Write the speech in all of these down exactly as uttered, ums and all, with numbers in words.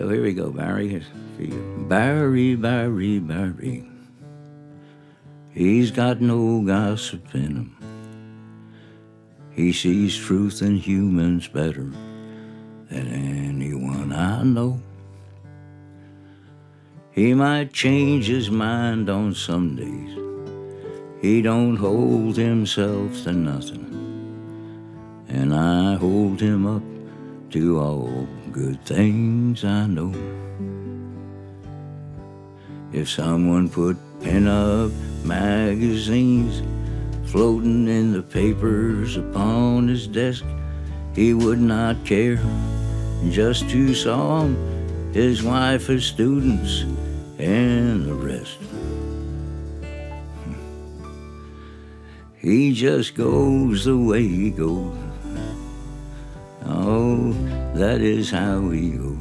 So here we go, Barry. Here's for you. Barry, Barry, Barry. He's got no gossip in him. He sees truth in humans better than anyone I know. He might change his mind on some days. He don't hold himself to nothing. And I hold him up to all good things I know. If someone put pin-up magazines floating in the papers upon his desk, he would not care just to saw him, his wife, his students, and the rest. He just goes the way he goes. Oh, that is how he goes.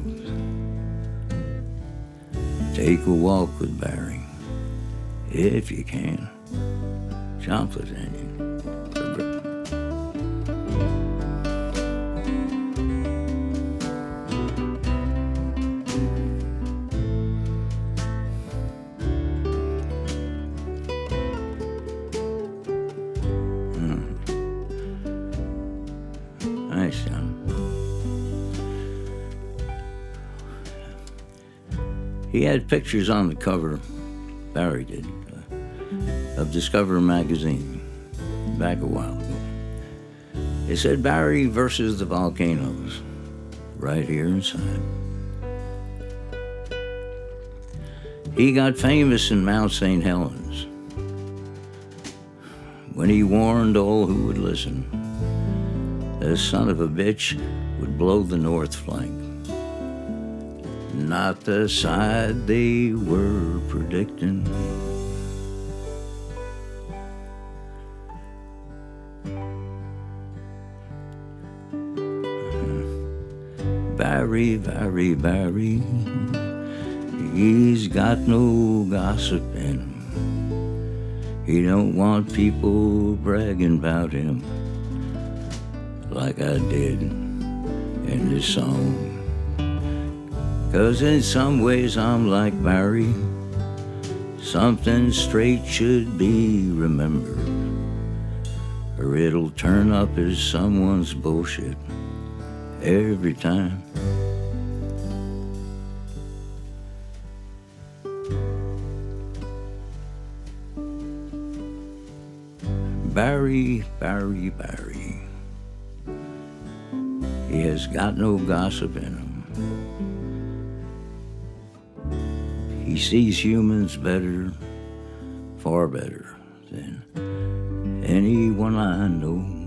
Take a walk with Barry, if you can. Chocolate onion. Nice, son. He had pictures on the cover, Barry did, uh, of Discover magazine back a while ago. It said Barry versus the volcanoes right here inside. He got famous in Mount Saint Helens when he warned all who would listen. The son of a bitch would blow the north flank, not the side they were predicting. Barry, Barry, Barry, he's got no gossip in him. He don't want people bragging about him like I did in this song. 'Cause in some ways I'm like Barry. Something straight should be remembered, or it'll turn up as someone's bullshit every time. Barry, Barry, Barry. He has got no gossip in him. He sees humans better, far better than anyone I know.